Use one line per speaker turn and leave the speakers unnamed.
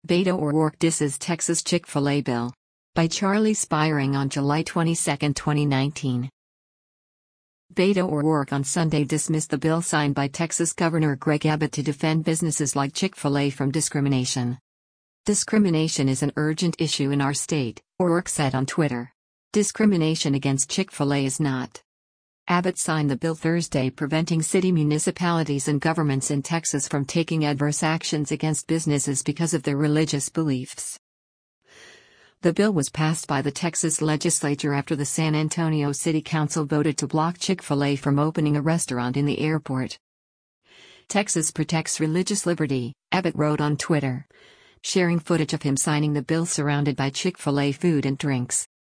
Beto O'Rourke disses Texas Chick-fil-A bill. By Charlie Spiring on July 22, 2019. Beto O'Rourke on Sunday dismissed the bill signed by Texas Governor Greg Abbott to defend businesses like Chick-fil-A from discrimination. Discrimination is an urgent issue in our state, O'Rourke said on Twitter. Discrimination against Chick-fil-A is not. Abbott signed the bill Thursday preventing city municipalities and governments in Texas from taking adverse actions against businesses because of their religious beliefs. The bill was passed by the Texas legislature after the San Antonio City Council voted to block Chick-fil-A from opening a restaurant in the airport. Texas protects religious liberty, Abbott wrote on Twitter, sharing footage of him signing the bill surrounded by Chick-fil-A food and drinks.